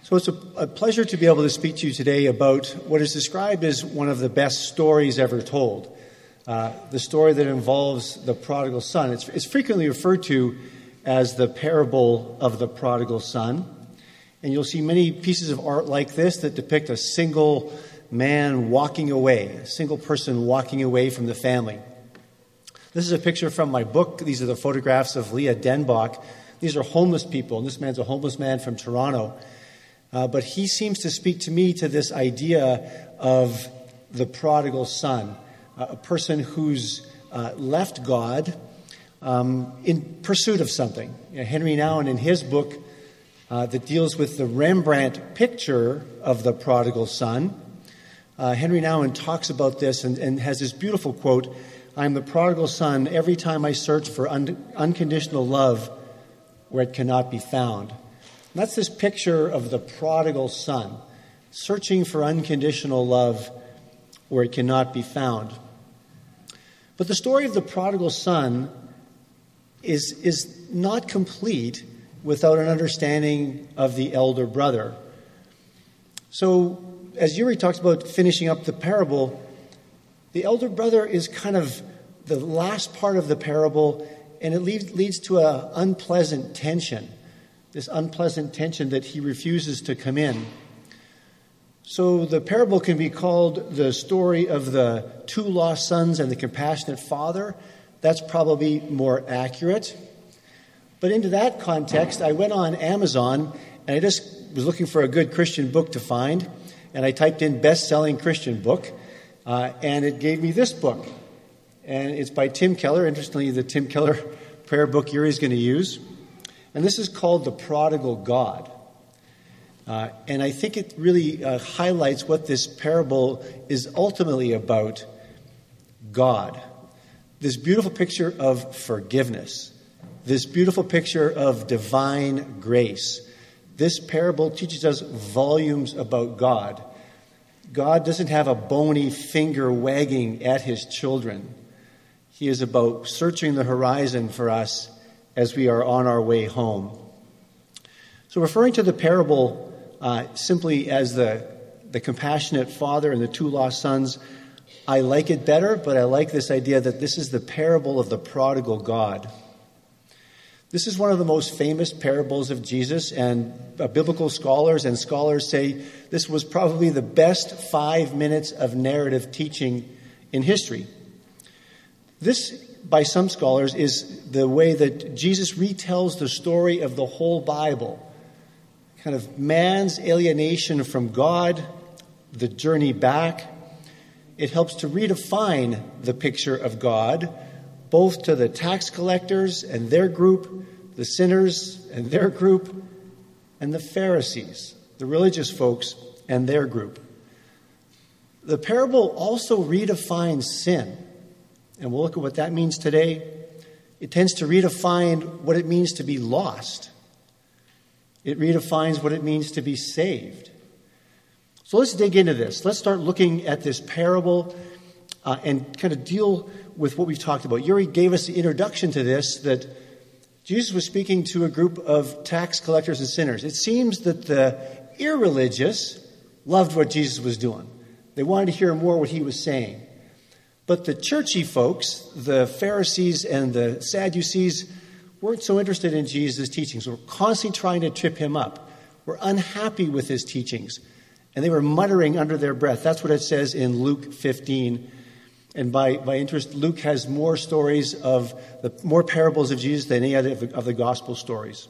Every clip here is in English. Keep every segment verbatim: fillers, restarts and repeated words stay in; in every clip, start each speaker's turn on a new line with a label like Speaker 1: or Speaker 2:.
Speaker 1: So it's a, a pleasure to be able to speak to you today about what is described as one of the best stories ever told. Uh, the story that involves the prodigal son. It's, it's frequently referred to as the parable of the prodigal son. And you'll see many pieces of art like this that depict a single man walking away, a single person walking away from the family. This is a picture from my book. These are the photographs of Leah Denbach. These are homeless people, and this man's a homeless man from Toronto. Uh, but he seems to speak to me to this idea of the prodigal son, uh, a person who's uh, left God um, in pursuit of something. You know, Henry Nouwen, in his book uh, that deals with the Rembrandt picture of the prodigal son, uh, Henry Nouwen talks about this and, and has this beautiful quote, "I'm the prodigal son every time I search for un- unconditional love where it cannot be found." And that's this picture of the prodigal son, searching for unconditional love where it cannot be found. But the story of the prodigal son is, is not complete without an understanding of the elder brother. So, as Yuri talks about finishing up the parable, the elder brother is kind of the last part of the parable, and it leads, leads to an unpleasant tension. This unpleasant tension that he refuses to come in. So the parable can be called the story of the two lost sons and the compassionate father. That's probably more accurate. But into that context, I went on Amazon and I just was looking for a good Christian book to find. And I typed in best-selling Christian book. Uh, and it gave me this book. And it's by Tim Keller. Interestingly, the Tim Keller prayer book Yuri is going to use. And this is called The Prodigal God. Uh, and I think it really uh, highlights what this parable is ultimately about: God. This beautiful picture of forgiveness. This beautiful picture of divine grace. This parable teaches us volumes about God. God doesn't have a bony finger wagging at his children. He is about searching the horizon for us as we are on our way home. So referring to the parable uh, simply as the, the compassionate father and the two lost sons, I like it better, but I like this idea that this is the parable of the prodigal God. This is one of the most famous parables of Jesus, and uh, biblical scholars and scholars say this was probably the best five minutes of narrative teaching in history. This, by some scholars, is the way that Jesus retells the story of the whole Bible. Kind of man's alienation from God, the journey back. It helps to redefine the picture of God, both to the tax collectors and their group, the sinners and their group, and the Pharisees, the religious folks and their group. The parable also redefines sin. And we'll look at what that means today. It tends to redefine what it means to be lost. It redefines what it means to be saved. So let's dig into this. Let's start looking at this parable uh, and kind of deal with what we've talked about. Yuri gave us the introduction to this, that Jesus was speaking to a group of tax collectors and sinners. It seems that the irreligious loved what Jesus was doing. They wanted to hear more what he was saying. But the churchy folks, the Pharisees and the Sadducees, weren't so interested in Jesus' teachings. They were constantly trying to trip him up. Were unhappy with his teachings. And they were muttering under their breath. That's what it says in Luke fifteen. And by, by interest, Luke has more stories of, the more parables of Jesus than any other of the, of the gospel stories.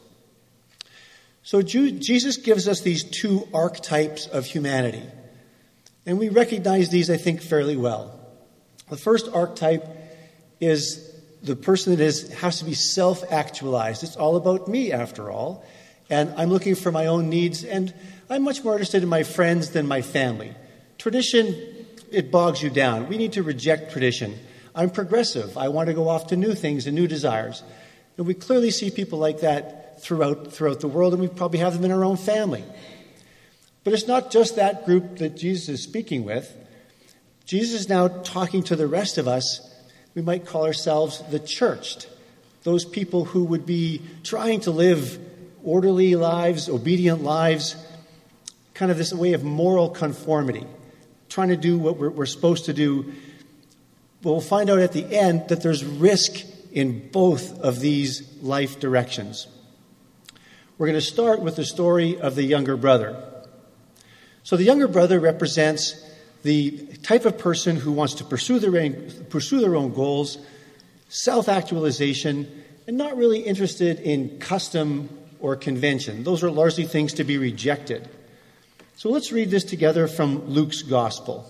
Speaker 1: So Jew, Jesus gives us these two archetypes of humanity. And we recognize these, I think, fairly well. The first archetype is the person that is has to be self-actualized. It's all about me, after all. And I'm looking for my own needs, and I'm much more interested in my friends than my family. Tradition, it bogs you down. We need to reject tradition. I'm progressive. I want to go off to new things and new desires. And we clearly see people like that throughout, throughout the world, and we probably have them in our own family. But it's not just that group that Jesus is speaking with. Jesus is now talking to the rest of us. We might call ourselves the churched, those people who would be trying to live orderly lives, obedient lives, kind of this way of moral conformity, trying to do what we're, we're supposed to do. But we'll find out at the end that there's risk in both of these life directions. We're going to start with the story of the younger brother. So the younger brother represents the type of person who wants to pursue their own, pursue their own goals, self-actualization, and not really interested in custom or convention. Those are largely things to be rejected. So let's read this together from Luke's Gospel.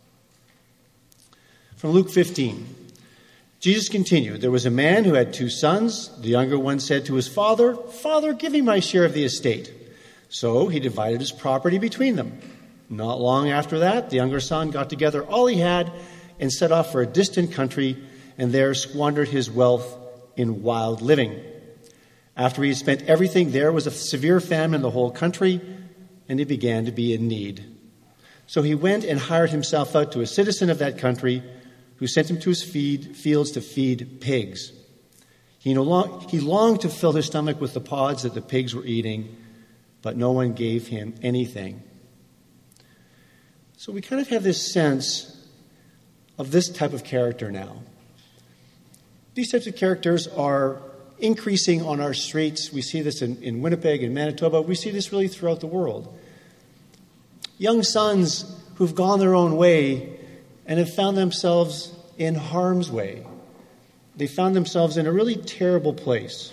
Speaker 1: From Luke fifteen. Jesus continued, "There was a man who had two sons. The younger one said to his father, 'Father, give me my share of the estate.' So he divided his property between them. Not long after that, the younger son got together all he had and set off for a distant country, and there squandered his wealth in wild living. After he had spent everything, there was a severe famine in the whole country, and he began to be in need. So he went and hired himself out to a citizen of that country, who sent him to his feed, fields to feed pigs. He, no long, he longed to fill his stomach with the pods that the pigs were eating, but no one gave him anything." So we kind of have this sense of this type of character now. These types of characters are increasing on our streets. We see this in, in Winnipeg and Manitoba. We see this really throughout the world. Young sons who've gone their own way and have found themselves in harm's way. They found themselves in a really terrible place.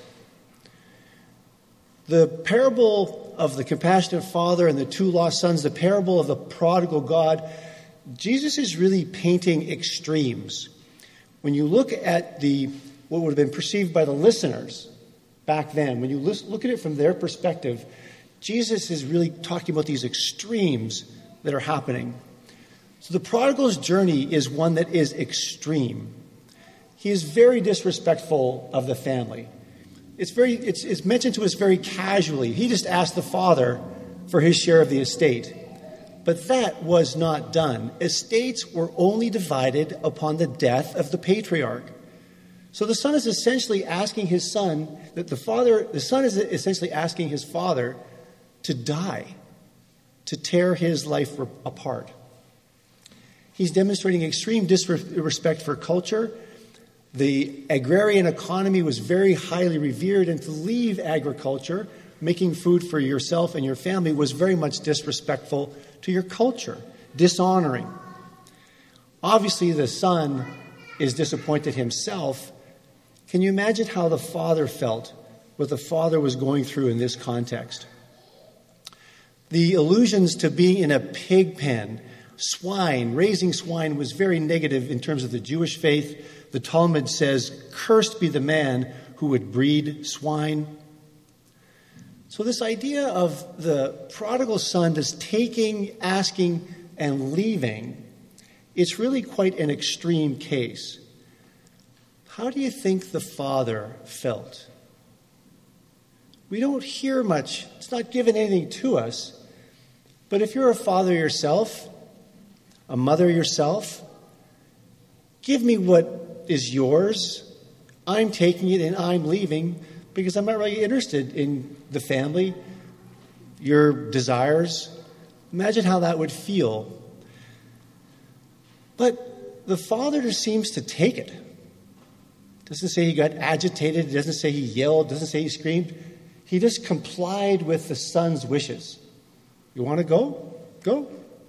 Speaker 1: The parable of the compassionate father and the two lost sons, the parable of the prodigal God, Jesus is really painting extremes. When you look at the what would have been perceived by the listeners back then, when you look at it from their perspective, Jesus is really talking about these extremes that are happening. So the prodigal's journey is one that is extreme. He is very disrespectful of the family. It's very it's, it's mentioned to us very casually. He just asked the father for his share of the estate. But that was not done. Estates were only divided upon the death of the patriarch. So the son is essentially asking his son, that the father, the son is essentially asking his father to die, to tear his life apart. He's demonstrating extreme disrespect for culture. The agrarian economy was very highly revered, and to leave agriculture, making food for yourself and your family, was very much disrespectful to your culture, dishonoring. Obviously, the son is disappointed himself. Can you imagine how the father felt, what the father was going through in this context? The allusions to being in a pig pen, swine, raising swine, was very negative in terms of the Jewish faith. The Talmud says, "Cursed be the man who would breed swine." So this idea of the prodigal son just taking, asking, and leaving, it's really quite an extreme case. How do you think the father felt? We don't hear much. It's not given anything to us. But if you're a father yourself, a mother yourself, give me what is yours. I'm taking it and I'm leaving because I'm not really interested in the family, your desires. Imagine how that would feel. But the father just seems to take it. Doesn't say he got agitated. Doesn't say he yelled. Doesn't say he screamed. He just complied with the son's wishes. You want to go? Go.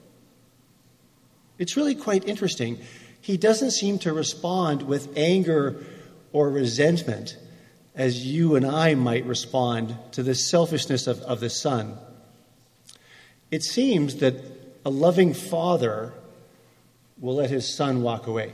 Speaker 1: It's really quite interesting. He doesn't seem to respond with anger or resentment as you and I might respond to the selfishness of, of the son. It seems that a loving father will let his son walk away.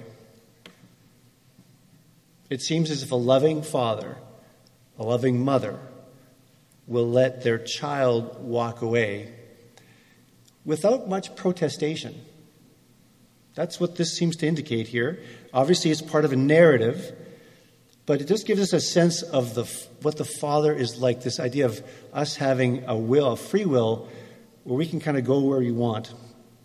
Speaker 1: It seems as if a loving father, a loving mother, will let their child walk away without much protestation. That's what this seems to indicate here. Obviously, it's part of a narrative, but it just gives us a sense of the what the Father is like, this idea of us having a will, a free will, where we can kind of go where we want.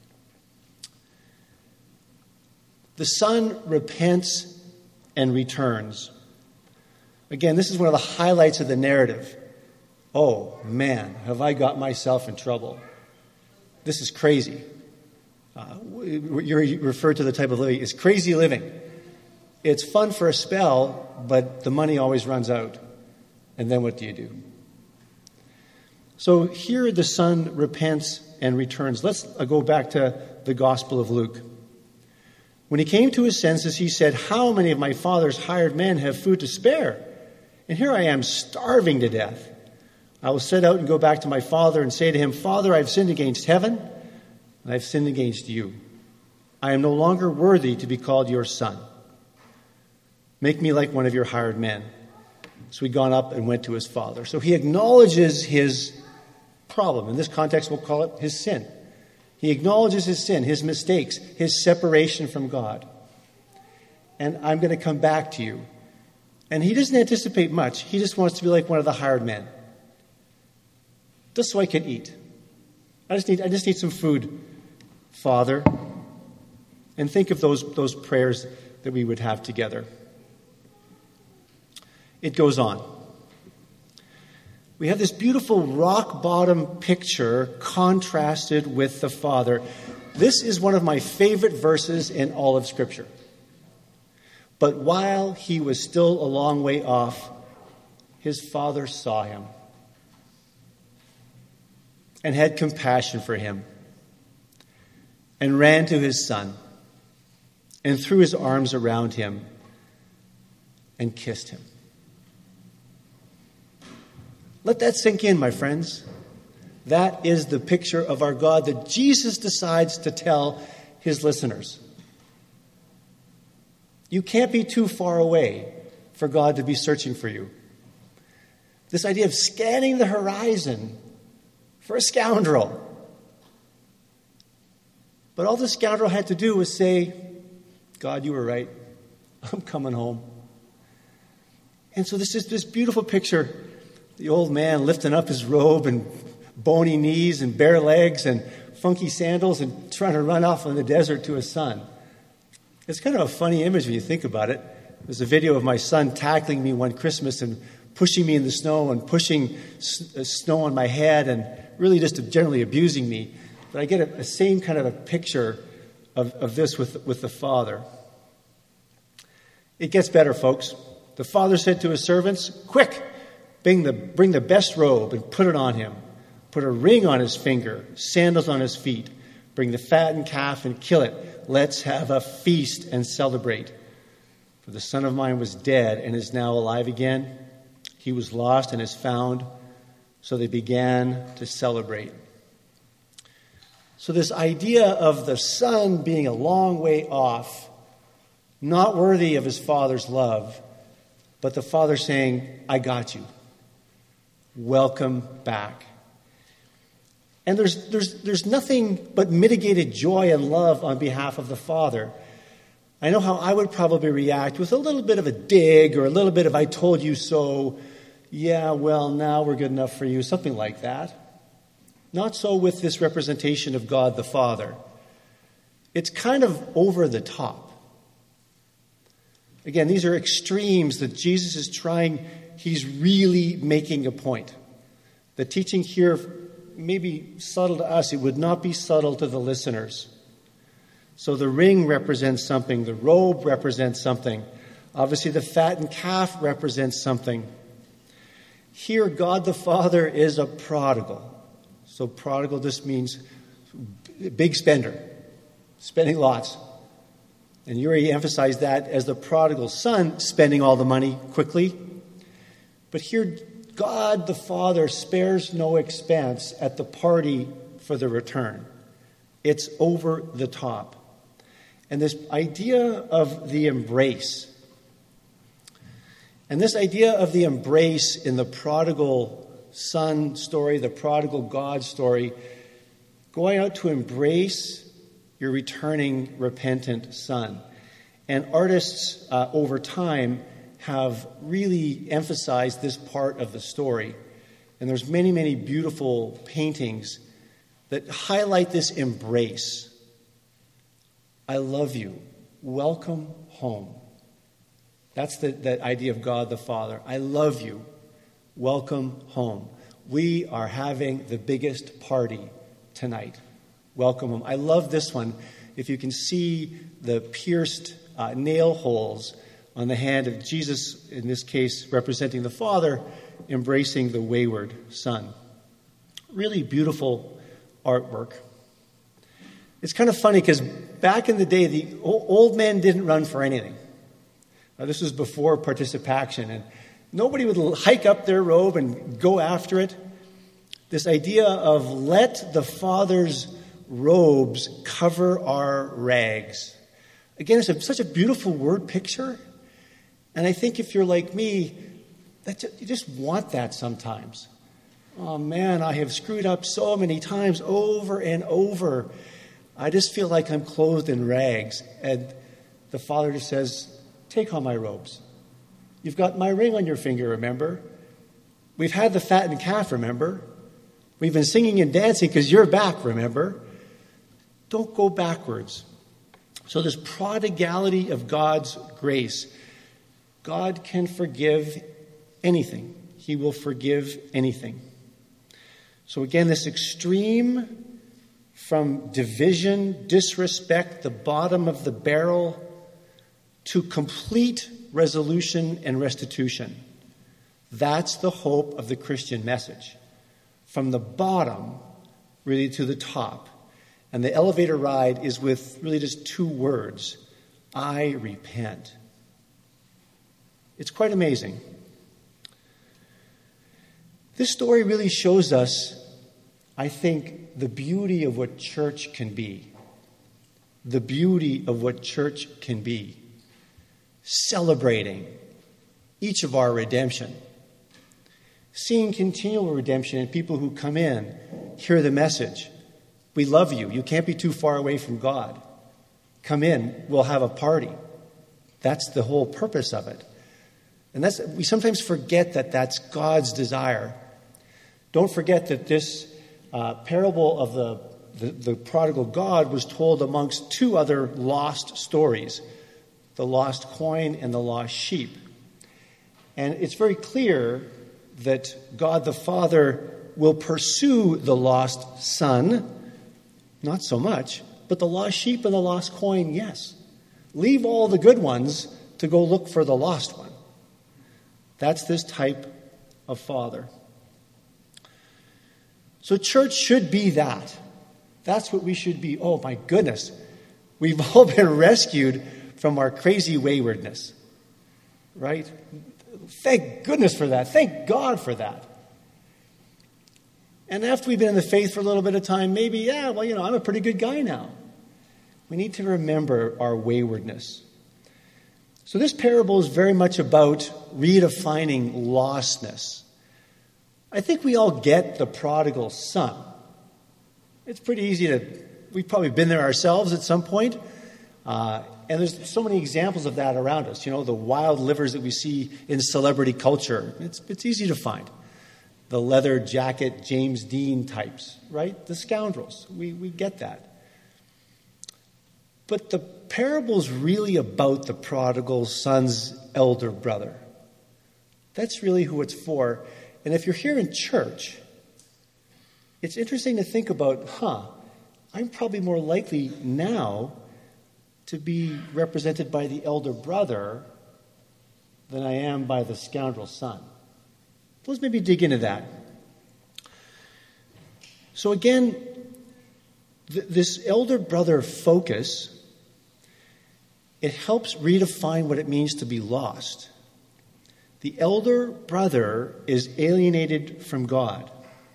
Speaker 1: The Son repents and returns. Again, this is one of the highlights of the narrative. Oh, man, have I got myself in trouble. this is crazy. Uh, you refer to the type of living. It's crazy living. It's fun for a spell, but the money always runs out. And then what do you do? So here the son repents and returns. Let's go back to the Gospel of Luke. When he came to his senses, he said, "How many of my father's hired men have food to spare? And here I am starving to death. I will set out and go back to my father and say to him, 'Father, I've sinned against heaven, and I've sinned against you. I am no longer worthy to be called your son. Make me like one of your hired men.' So he gone up and went to his father." So he acknowledges his problem. In this context, we'll call it his sin. He acknowledges his sin, his mistakes, his separation from God. "And I'm going to come back to you." And he doesn't anticipate much. He just wants to be like one of the hired men. Just so I can eat. I just need, I just need some food, Father. And think of those, those prayers that we would have together. It goes on. We have this beautiful rock bottom picture contrasted with the Father. This is one of my favorite verses in all of Scripture. "But while he was still a long way off, his father saw him and had compassion for him and ran to his son and threw his arms around him and kissed him." Let that sink in, my friends. That is the picture of our God that Jesus decides to tell his listeners. You can't be too far away for God to be searching for you. This idea of scanning the horizon for a scoundrel. But all the scoundrel had to do was say, "God, you were right. I'm coming home." And so this is this beautiful picture. The old man lifting up his robe and bony knees and bare legs and funky sandals and trying to run off in the desert to his son. It's kind of a funny image when you think about it. There's a video of my son tackling me one Christmas and pushing me in the snow and pushing s- snow on my head and really just generally abusing me. But I get a, a same kind of a picture of, of this with, with the father. It gets better, folks. The father said to his servants, "Quick, bring the, bring the best robe and put it on him. Put a ring on his finger, sandals on his feet. Bring the fattened calf and kill it. Let's have a feast and celebrate. For the son of mine was dead and is now alive again. He was lost and is found." So they began to celebrate. So this idea of the son being a long way off, not worthy of his father's love, but the father saying, "I got you. Welcome back." And there's, there's, there's nothing but mitigated joy and love on behalf of the father. I know how I would probably react with a little bit of a dig or a little bit of "I told you so." "Yeah, well, now we're good enough for you." Something like that. Not so with this representation of God the Father. It's kind of over the top. Again, these are extremes that Jesus is trying, he's really making a point. The teaching here may be subtle to us. It would not be subtle to the listeners. So the ring represents something. The robe represents something. Obviously, the fattened calf represents something. Here, God the Father is a prodigal. So prodigal just means big spender, spending lots. And you already emphasized that as the prodigal son spending all the money quickly. But here, God the Father spares no expense at the party for the return. It's over the top. And this idea of the embrace, and this idea of the embrace in the prodigal son story, the prodigal God story, going out to embrace your returning repentant son. And artists uh, over time have really emphasized this part of the story. And there's many, many beautiful paintings that highlight this embrace. I love you. Welcome home. That's the, that idea of God the Father. I love you. Welcome home. We are having the biggest party tonight. welcome him. I love this one. If you can see the pierced uh, nail holes on the hand of Jesus, in this case representing the Father, embracing the wayward Son. Really beautiful artwork. It's kind of funny because back in the day, the old men didn't run for anything. Now, this was before participation, and nobody would hike up their robe and go after it. This idea of let the Father's robes cover our rags. Again, it's a, such a beautiful word picture. And I think if you're like me, that you just want that sometimes. Oh man, I have screwed up so many times over and over. I just feel like I'm clothed in rags. And the Father just says, take on my robes. You've got my ring on your finger, remember? We've had the fattened calf, remember? We've been singing and dancing because you're back, remember? Don't go backwards. So this prodigality of God's grace. God can forgive anything. He will forgive anything. So again, this extreme from division, disrespect, the bottom of the barrel, to complete resolution and restitution. That's the hope of the Christian message. From the bottom, really to the top. And the elevator ride is with really just two words. I repent. It's quite amazing. This story really shows us, I think, the beauty of what church can be. The beauty of what church can be. Celebrating each of our redemption. Seeing continual redemption in people who come in, hear the message. We love you. You can't be too far away from God. Come in, we'll have a party. That's the whole purpose of it. And that's we sometimes forget that that's God's desire. Don't forget that this uh, parable of the, the, the prodigal God was told amongst two other lost stories, the lost coin and the lost sheep. And it's very clear that God the Father will pursue the lost son, not so much, but the lost sheep and the lost coin, yes. Leave all the good ones to go look for the lost one. That's this type of father. So church should be that. That's what we should be. Oh my goodness. We've all been rescued from our crazy waywardness. Right? Thank goodness for that. Thank God for that. And after we've been in the faith for a little bit of time, maybe, yeah, well, you know, I'm a pretty good guy now. We need to remember our waywardness. So this parable is very much about redefining lostness. I think we all get the prodigal son. It's pretty easy to, we've probably been there ourselves at some point. Uh, and there's so many examples of that around us. You know, the wild livers that we see in celebrity culture. It's, it's easy to find. The leather jacket James Dean types, right? The scoundrels. We, we get that. But the parable's really about the prodigal son's elder brother. That's really who it's for. And if you're here in church, it's interesting to think about, huh, I'm probably more likely now to be represented by the elder brother than I am by the scoundrel son. Let's maybe dig into that. So again, th- this elder brother focus, it helps redefine what it means to be lost. The elder brother is alienated from God.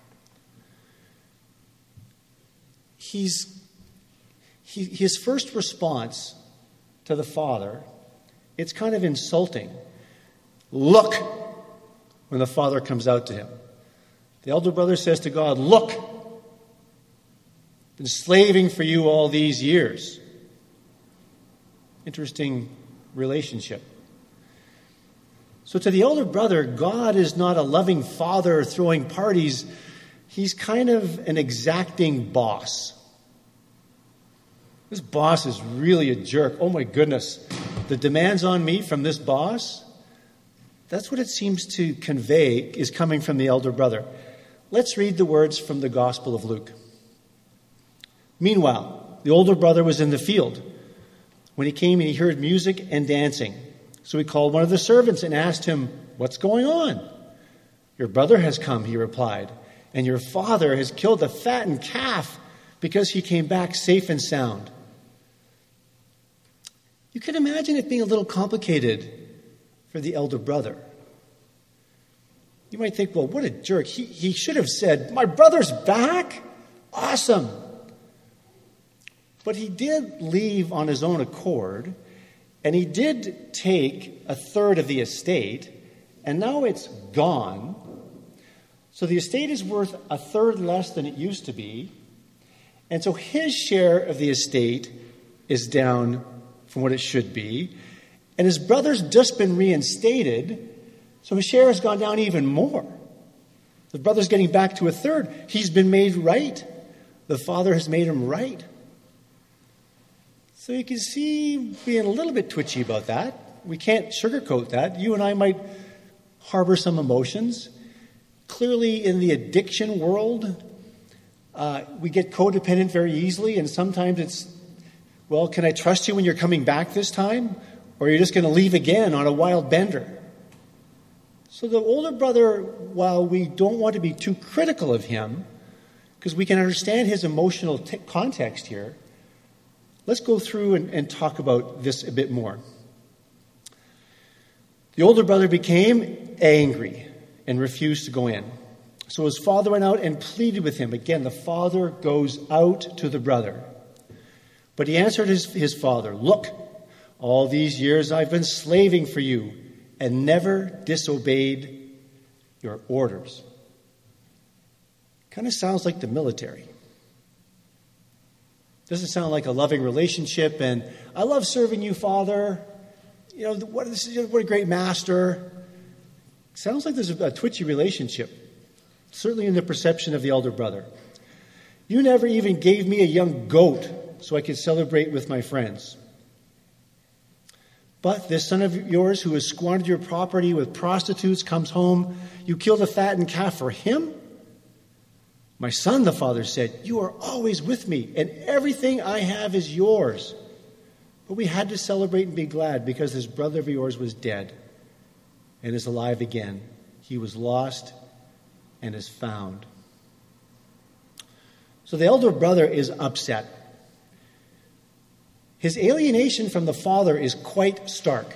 Speaker 1: He's, he, his first response to the father, it's kind of insulting. Look! When the father comes out to him. The elder brother says to God, look, I've been slaving for you all these years. Interesting relationship. So to the elder brother, God is not a loving father throwing parties. He's kind of an exacting boss. This boss is really a jerk. Oh my goodness. The demands on me from this boss, that's what it seems to convey is coming from the elder brother. Let's read the words from the Gospel of Luke. Meanwhile, the older brother was in the field. When he came, he heard music and dancing. So he called one of the servants and asked him, "What's going on?" "Your brother has come," he replied, "and your father has killed the fattened calf because he came back safe and sound." You can imagine it being a little complicated for the elder brother. You might think, well, what a jerk. He, he should have said, "My brother's back? Awesome." But he did leave on his own accord, and he did take a third of the estate, and now it's gone. So the estate is worth a third less than it used to be, and so his share of the estate is down from what it should be, and his brother's just been reinstated, so his share has gone down even more. The brother's getting back to a third. He's been made right. The father has made him right. So you can see being a little bit twitchy about that. We can't sugarcoat that. You and I might harbor some emotions. Clearly, in the addiction world, uh, we get codependent very easily, and sometimes it's, well, can I trust you when you're coming back this time? Or are you just going to leave again on a wild bender? So the older brother, while we don't want to be too critical of him, because we can understand his emotional t- context here, let's go through and, and talk about this a bit more. The older brother became angry and refused to go in. So his father went out and pleaded with him. Again, the father goes out to the brother. But he answered his, his father, "Look, all these years I've been slaving for you and never disobeyed your orders." Kind of sounds like the military. Doesn't sound like a loving relationship, and "I love serving you, Father. You know, what, this is, what a great master." Sounds like there's a, a twitchy relationship, certainly in the perception of the elder brother. "You never even gave me a young goat so I could celebrate with my friends. But this son of yours who has squandered your property with prostitutes comes home. You killed a fattened calf for him?" "My son," the father said, "you are always with me, and everything I have is yours. But we had to celebrate and be glad because this brother of yours was dead and is alive again. He was lost and is found." So the elder brother is upset. His alienation from the father is quite stark.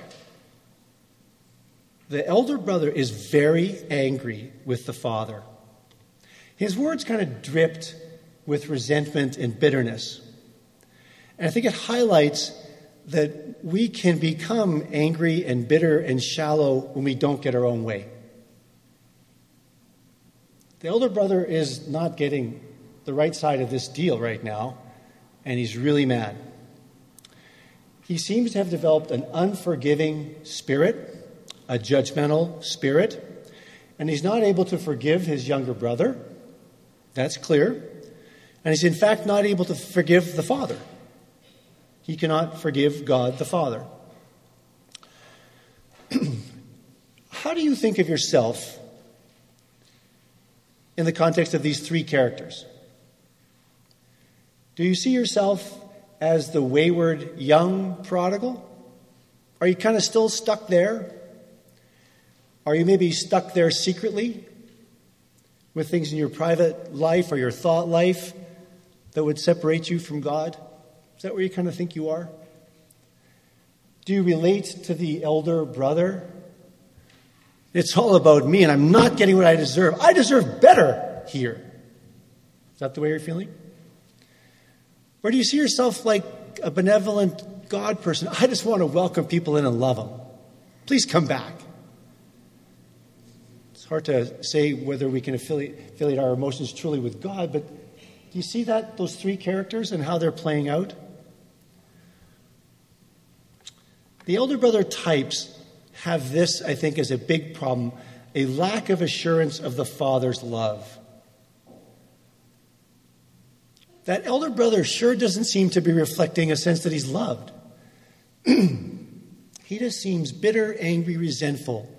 Speaker 1: The elder brother is very angry with the father. His words kind of dripped with resentment and bitterness. And I think it highlights that we can become angry and bitter and shallow when we don't get our own way. The elder brother is not getting the right side of this deal right now, and he's really mad. He seems to have developed an unforgiving spirit, a judgmental spirit, and he's not able to forgive his younger brother. That's clear. And he's in fact not able to forgive the Father. He cannot forgive God the Father. How do you think of yourself in the context of these three characters? Do you see yourself as the wayward young prodigal? Are you kind of still stuck there? Are you maybe stuck there secretly with things in your private life or your thought life that would separate you from God? Is that where you kind of think you are? Do you relate to the elder brother? It's all about me and I'm not getting what I deserve. I deserve better here. Is that the way you're feeling? Or do you see yourself like a benevolent God person? I just want to welcome people in and love them. Please come back. It's hard to say whether we can affiliate, affiliate our emotions truly with God, but do you see that, those three characters and how they're playing out? The elder brother types have this, I think, as a big problem, a lack of assurance of the Father's love. That elder brother sure doesn't seem to be reflecting a sense that he's loved. He just seems bitter, angry, resentful.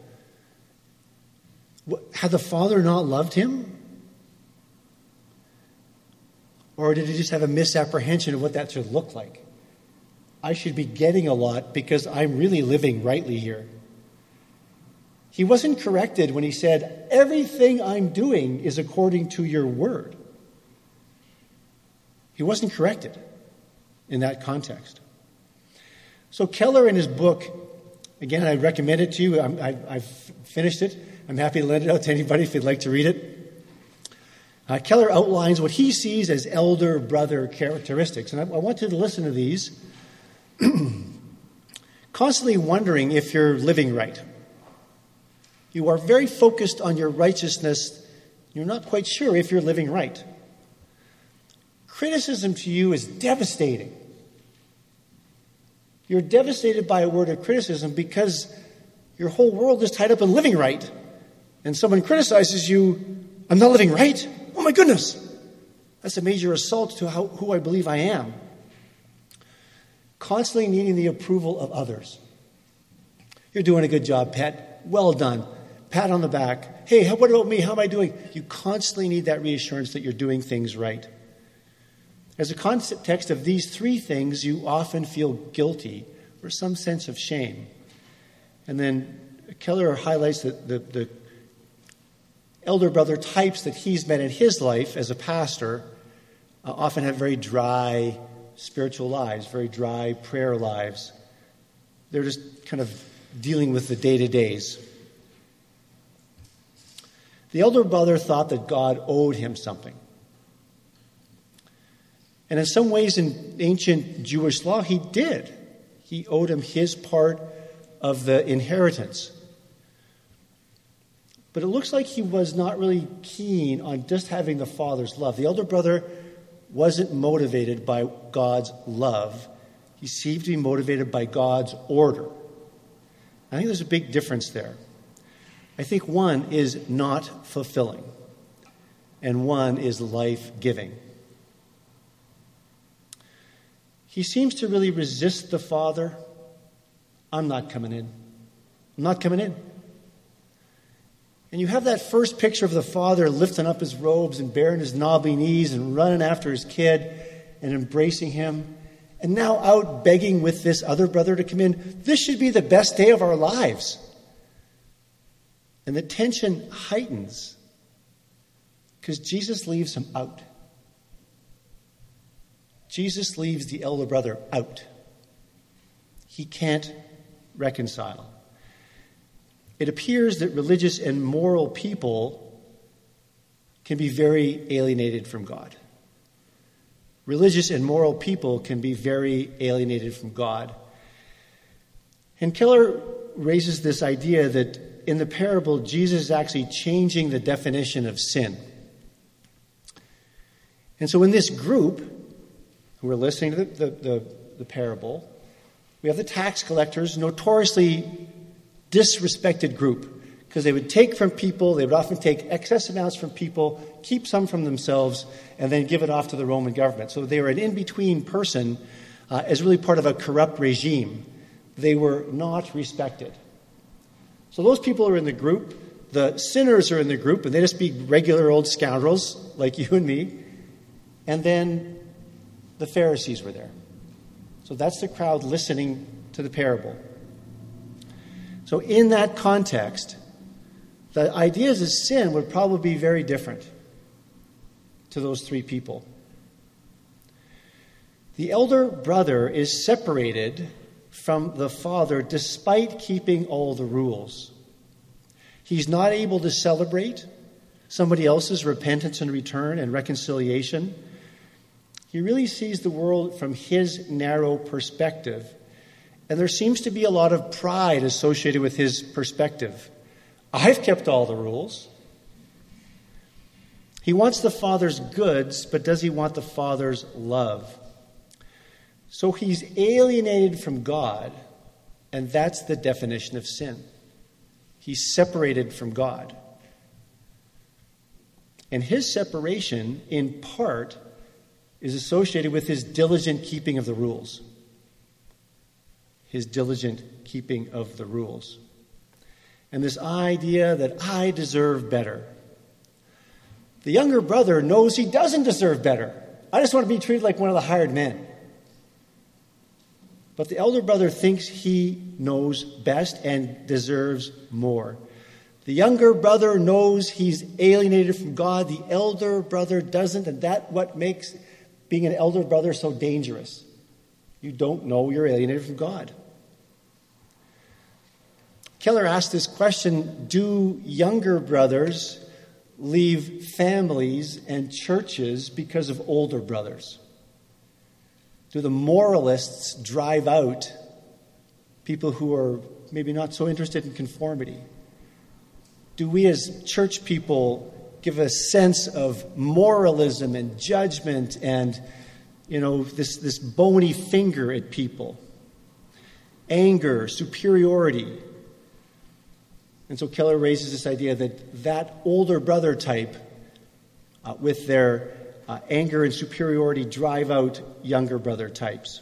Speaker 1: Had the Father not loved him? Or did he just have a misapprehension of what that should look like? I should be getting a lot because I'm really living rightly here. He wasn't corrected when he said, everything I'm doing is according to your word. He wasn't corrected in that context. So Keller, in his book, again, I recommend it to you. I'm, I, I've finished it. I'm happy to lend it out to anybody if you'd like to read it. Uh, Keller outlines what he sees as elder brother characteristics. And I, I want you to listen to these. Constantly wondering if you're living right. You are very focused on your righteousness. You're not quite sure if you're living right. Criticism to you is devastating. You're devastated by a word of criticism because your whole world is tied up in living right. And someone criticizes you, I'm not living right? Oh my goodness! That's a major assault to how, who I believe I am. Constantly needing the approval of others. You're doing a good job, Pat. Well done. Pat on the back. Hey, how, what about me? How am I doing? You constantly need that reassurance that you're doing things right. As a context of these three things, you often feel guilty or some sense of shame. And then Keller highlights the, the, the elder brother types that he's met in his life as a pastor uh, often have very dry spiritual lives, very dry prayer lives. They're just kind of dealing with the day-to-days. The elder brother thought that God owed him something. And in some ways in ancient Jewish law, he did. He owed him his part of the inheritance. But it looks like he was not really keen on just having the father's love. The elder brother wasn't motivated by God's love. He seemed to be motivated by God's order. I think there's a big difference there. I think one is not fulfilling, and one is life-giving. He seems to really resist the father. I'm not coming in. I'm not coming in. And you have that first picture of the father lifting up his robes and baring his knobby knees and running after his kid and embracing him. And now out begging with this other brother to come in. This should be the best day of our lives. And the tension heightens because Jesus leaves him out. Jesus leaves the elder brother out. He can't reconcile. It appears that religious and moral people can be very alienated from God. Religious and moral people can be very alienated from God. And Keller raises this idea that in the parable, Jesus is actually changing the definition of sin. And so in this group, who are listening to the, the, the, the parable, we have the tax collectors, notoriously disrespected group, because they would take from people, they would often take excess amounts from people, keep some from themselves, and then give it off to the Roman government. So they were an in-between person uh, as really part of a corrupt regime. They were not respected. So those people are in the group. The sinners are in the group, and they just be regular old scoundrels like you and me. And then the Pharisees were there. So that's the crowd listening to the parable. So in that context, the ideas of sin would probably be very different to those three people. The elder brother is separated from the father despite keeping all the rules. He's not able to celebrate somebody else's repentance and return and reconciliation. He really sees the world from his narrow perspective. And there seems to be a lot of pride associated with his perspective. I've kept all the rules. He wants the Father's goods, but does he want the Father's love? So he's alienated from God, and that's the definition of sin. He's separated from God. And his separation, in part, is associated with his diligent keeping of the rules. His diligent keeping of the rules. And this idea that I deserve better. The younger brother knows he doesn't deserve better. I just want to be treated like one of the hired men. But the elder brother thinks he knows best and deserves more. The younger brother knows he's alienated from God. The elder brother doesn't, and that's what makes being an elder brother so dangerous. You don't know you're alienated from God. Keller asked this question, do younger brothers leave families and churches because of older brothers? Do the moralists drive out people who are maybe not so interested in conformity? Do we as church people give a sense of moralism and judgment and, you know, this, this bony finger at people? Anger, superiority. And so Keller raises this idea that that older brother type, uh, with their uh, anger and superiority, drive out younger brother types.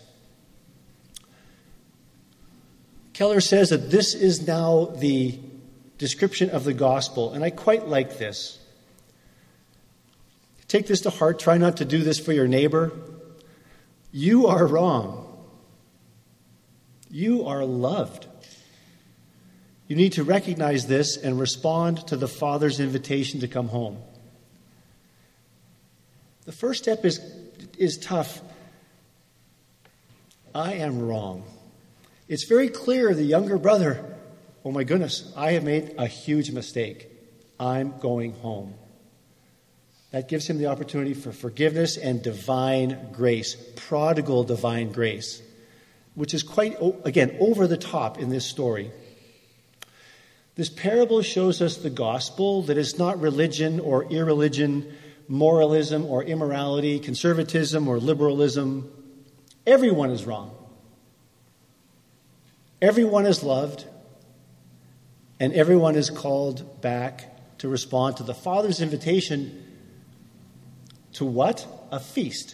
Speaker 1: Keller says that this is now the description of the gospel, and I quite like this. Take this to heart. Try not to do this for your neighbor. You are wrong. You are loved. You need to recognize this and respond to the Father's invitation to come home. The first step is, is tough. I am wrong. It's very clear the younger brother, oh my goodness, I have made a huge mistake. I'm going home. That gives him the opportunity for forgiveness and divine grace, prodigal divine grace, which is quite, again, over the top in this story. This parable shows us the gospel, that it's not religion or irreligion, moralism or immorality, conservatism or liberalism. Everyone is wrong. Everyone is loved. And everyone is called back to respond to the Father's invitation to what? A feast.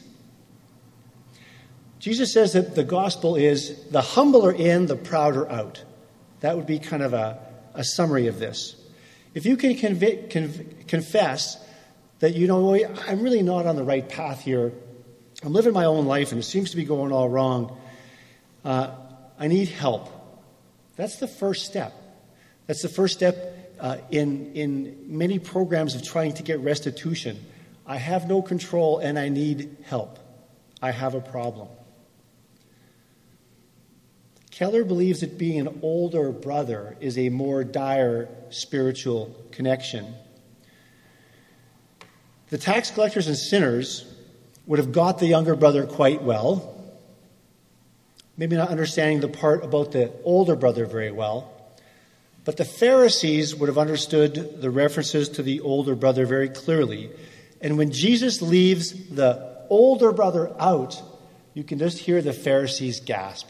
Speaker 1: Jesus says that the gospel is the humbler in, the prouder out. That would be kind of a A summary of this. If you can conv- conv- confess that, you know, I'm really not on the right path here, I'm living my own life and it seems to be going all wrong, uh, I need help. That's the first step. That's the first step uh, in, in many programs of trying to get restitution. I have no control and I need help. I have a problem. Keller believes that being an older brother is a more dire spiritual connection. The tax collectors and sinners would have got the younger brother quite well, maybe not understanding the part about the older brother very well, but the Pharisees would have understood the references to the older brother very clearly. And when Jesus leaves the older brother out, you can just hear the Pharisees gasp.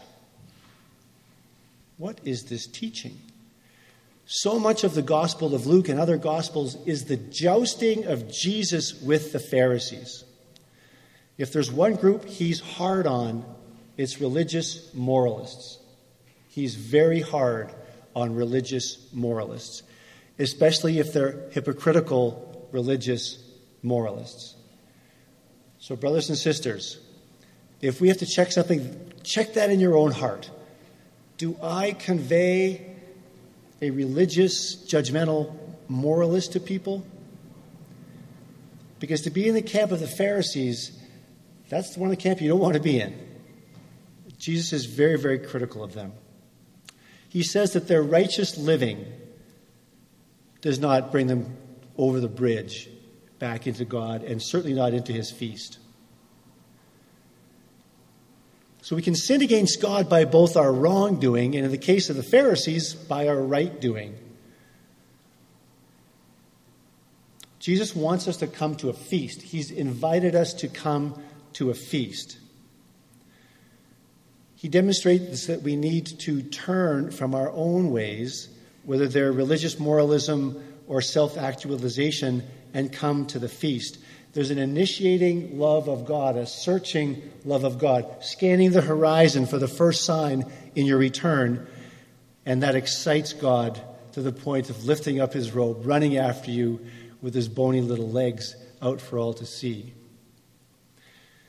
Speaker 1: What is this teaching? So much of the Gospel of Luke and other Gospels is the jousting of Jesus with the Pharisees. If there's one group he's hard on, it's religious moralists. He's very hard on religious moralists, especially if they're hypocritical religious moralists. So, brothers and sisters, if we have to check something, check that in your own heart. Do I convey a religious, judgmental moralist to people? Because to be in the camp of the Pharisees, that's the one of the camp you don't want to be in. Jesus is very, very critical of them. He says that their righteous living does not bring them over the bridge back into God, and certainly not into his feast. So we can sin against God by both our wrongdoing and, in the case of the Pharisees, by our right doing. Jesus wants us to come to a feast. He's invited us to come to a feast. He demonstrates that we need to turn from our own ways, whether they're religious moralism or self-actualization, and come to the feast. There's an initiating love of God, a searching love of God, scanning the horizon for the first sign in your return, and that excites God to the point of lifting up his robe, running after you with his bony little legs out for all to see.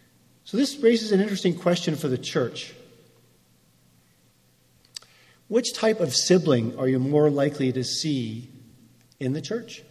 Speaker 1: So this raises an interesting question for the church. Which type of sibling are you more likely to see in the church?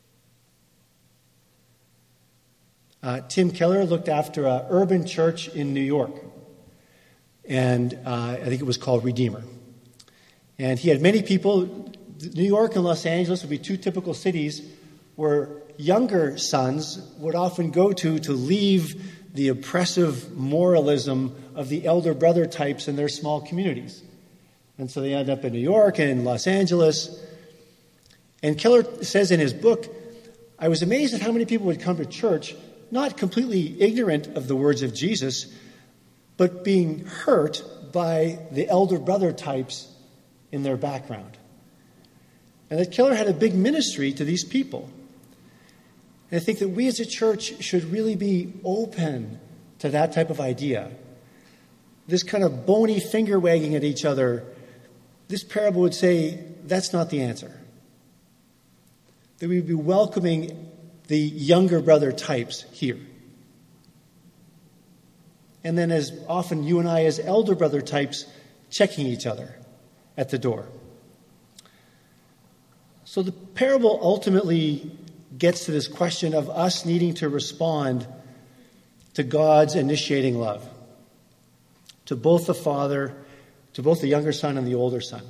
Speaker 1: Uh, Tim Keller looked after an urban church in New York, and uh, I think it was called Redeemer. And he had many people. New York and Los Angeles would be two typical cities where younger sons would often go to to leave the oppressive moralism of the elder brother types in their small communities. And so they end up in New York and in Los Angeles. And Keller says in his book, I was amazed at how many people would come to church not completely ignorant of the words of Jesus, but being hurt by the elder brother types in their background. And that Keller had a big ministry to these people. And I think that we as a church should really be open to that type of idea. This kind of bony finger wagging at each other, this parable would say that's not the answer. That we'd be welcoming the younger brother types here. And then as often you and I as elder brother types checking each other at the door. So the parable ultimately gets to this question of us needing to respond to God's initiating love, to both the father, to both the younger son and the older son.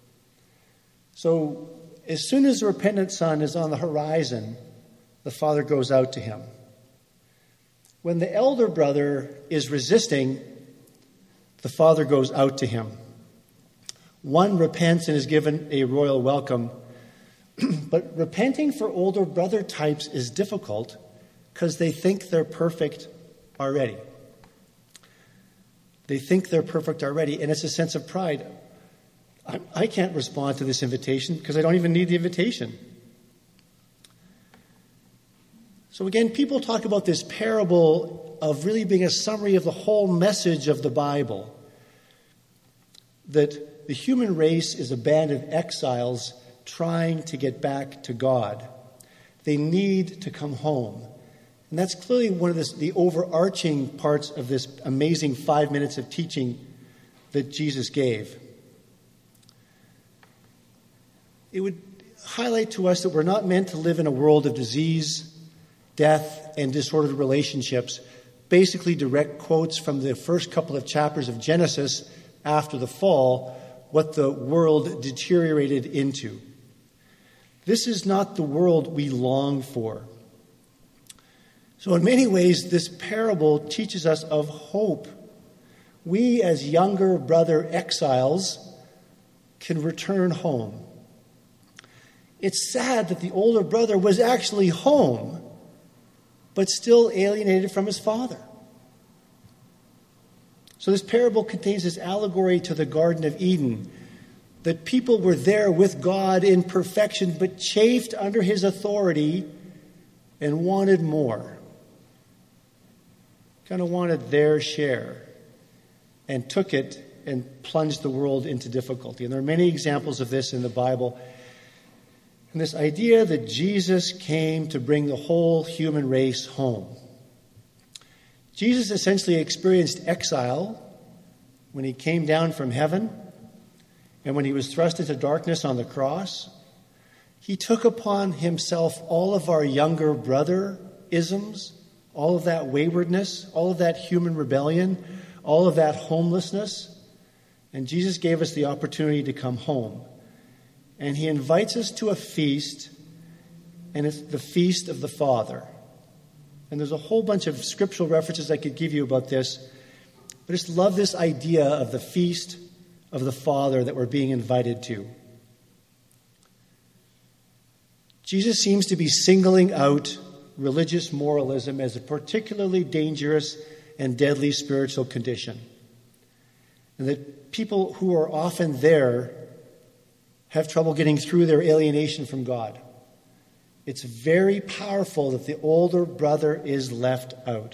Speaker 1: So as soon as the repentant son is on the horizon, the father goes out to him. When the elder brother is resisting, the father goes out to him. One repents and is given a royal welcome. But repenting for older brother types is difficult because they think they're perfect already. They think they're perfect already, and it's a sense of pride. I, I can't respond to this invitation because I don't even need the invitation. So again, people talk about this parable of really being a summary of the whole message of the Bible. That the human race is a band of exiles trying to get back to God. They need to come home. And that's clearly one of this, the overarching parts of this amazing five minutes of teaching that Jesus gave. It would highlight to us that we're not meant to live in a world of disease, death, and disordered relationships. Basically direct quotes from the first couple of chapters of Genesis after the fall, what the world deteriorated into. This is not the world we long for. So in many ways, this parable teaches us of hope. We as younger brother exiles can return home. It's sad that the older brother was actually home, but still alienated from his father. So this parable contains this allegory to the Garden of Eden, that people were there with God in perfection, but chafed under his authority and wanted more. Kind of wanted their share and took it and plunged the world into difficulty. And there are many examples of this in the Bible. And this idea that Jesus came to bring the whole human race home. Jesus essentially experienced exile when he came down from heaven and when he was thrust into darkness on the cross. He took upon himself all of our younger brother-isms, all of that waywardness, all of that human rebellion, all of that homelessness. And Jesus gave us the opportunity to come home. And he invites us to a feast, and it's the feast of the Father. And there's a whole bunch of scriptural references I could give you about this, but I just love this idea of the feast of the Father that we're being invited to. Jesus seems to be singling out religious moralism as a particularly dangerous and deadly spiritual condition. And that people who are often there have trouble getting through their alienation from God. It's very powerful that the older brother is left out.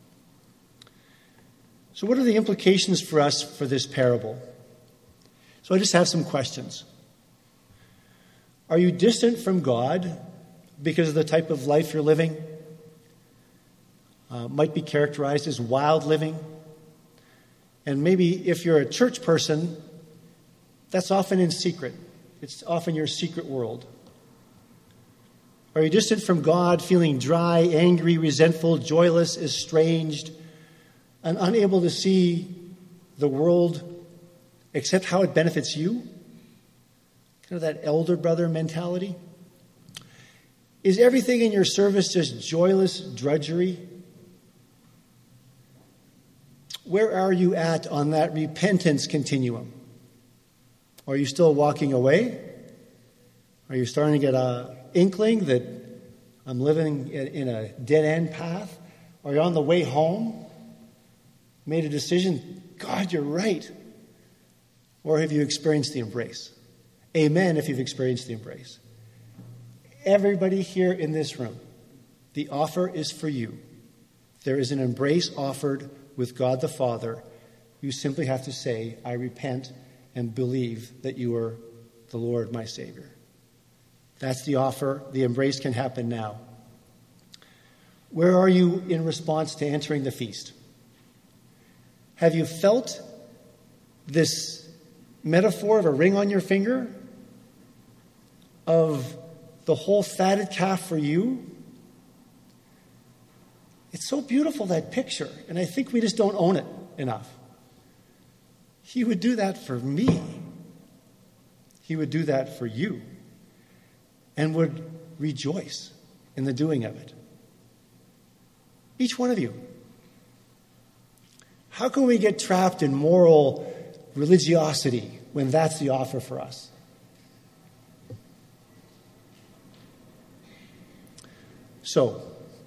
Speaker 1: So what are the implications for us for this parable? So I just have some questions. Are you distant from God because of the type of life you're living? uh, might be characterized as wild living. And maybe if you're a church person, that's often in secret. It's often your secret world. Are you distant from God, feeling dry, angry, resentful, joyless, estranged, and unable to see the world except how it benefits you? Kind of that elder brother mentality. Is everything in your service just joyless drudgery? Where are you at on that repentance continuum? Are you still walking away? Are you starting to get an inkling that I'm living in a dead-end path? Are you on the way home? Made a decision, God, you're right. Or have you experienced the embrace? Amen if you've experienced the embrace. Everybody here in this room, the offer is for you. There is an embrace offered with God the Father. You simply have to say, I repent and believe that you are the Lord, my Savior. That's the offer. The embrace can happen now. Where are you in response to entering the feast? Have you felt this metaphor of a ring on your finger? Of the whole fatted calf for you? It's so beautiful, that picture, and I think we just don't own it enough. He would do that for me. He would do that for you, and would rejoice in the doing of it. Each one of you. How can we get trapped in moral religiosity when that's the offer for us? So,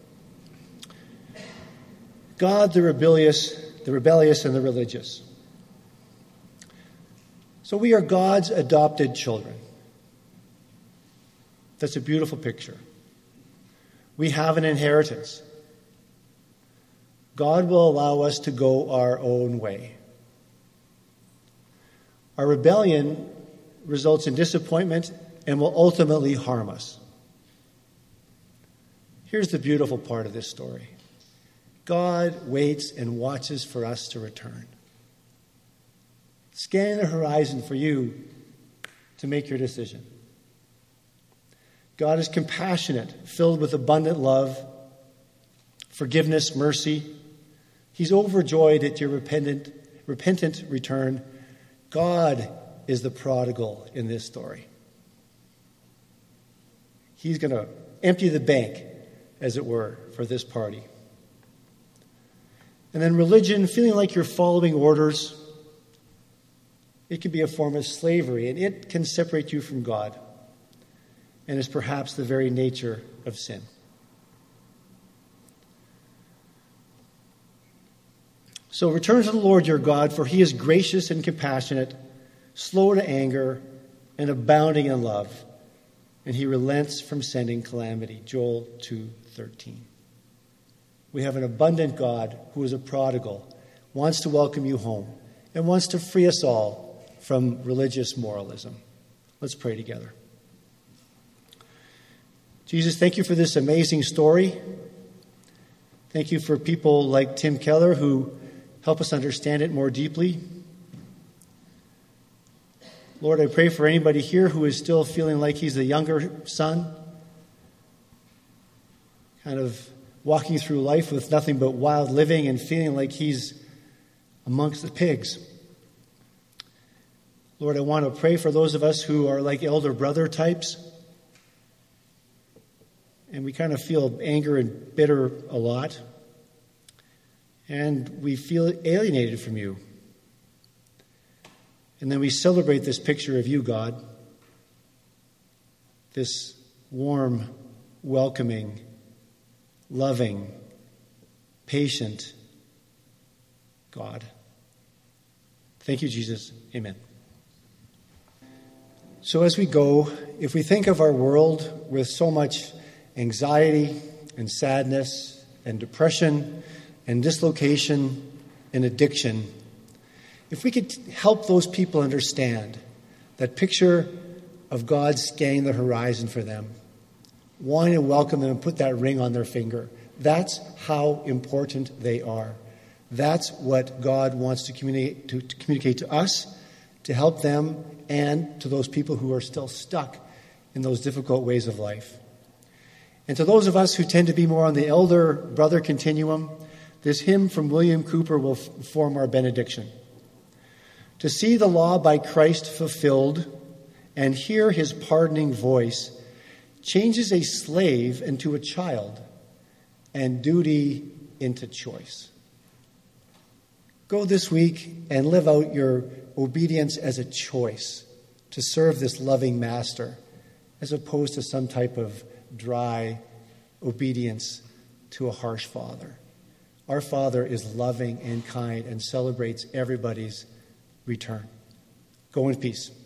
Speaker 1: God, the rebellious, the rebellious and the religious. So we are God's adopted children. That's a beautiful picture. We have an inheritance. God will allow us to go our own way. Our rebellion results in disappointment and will ultimately harm us. Here's the beautiful part of this story. God waits and watches for us to return. Scanning the horizon for you to make your decision. God is compassionate, filled with abundant love, forgiveness, mercy. He's overjoyed at your repentant, repentant return. God is the prodigal in this story. He's going to empty the bank, as it were, for this party. And then religion, feeling like you're following orders, it can be a form of slavery, and it can separate you from God, and is perhaps the very nature of sin. So return to the Lord your God, for he is gracious and compassionate, slow to anger, and abounding in love, and he relents from sending calamity. Joel two thirteen. We have an abundant God who is a prodigal, wants to welcome you home, and wants to free us all from religious moralism. Let's pray together. Jesus, thank you for this amazing story. Thank you for people like Tim Keller who help us understand it more deeply. Lord, I pray for anybody here who is still feeling like he's the younger son, kind of walking through life with nothing but wild living and feeling like he's amongst the pigs. Lord, I want to pray for those of us who are like elder brother types, and we kind of feel anger and bitter a lot, and we feel alienated from you. And then we celebrate this picture of you, God, this warm, welcoming, loving, patient God. Thank you, Jesus. Amen. So as we go, if we think of our world with so much anxiety and sadness and depression and dislocation and addiction, if we could help those people understand that picture of God scanning the horizon for them, wanting to welcome them and put that ring on their finger, That's how important they are. That's what God wants to communicate to, to communicate to us, to help them, and to those people who are still stuck in those difficult ways of life. And to those of us who tend to be more on the elder brother continuum, this hymn from William Cooper will f- form our benediction. To see the law by Christ fulfilled and hear his pardoning voice changes a slave into a child and duty into choice. Go this week and live out your obedience as a choice to serve this loving master, as opposed to some type of dry obedience to a harsh father. Our Father is loving and kind and celebrates everybody's return. Go in peace.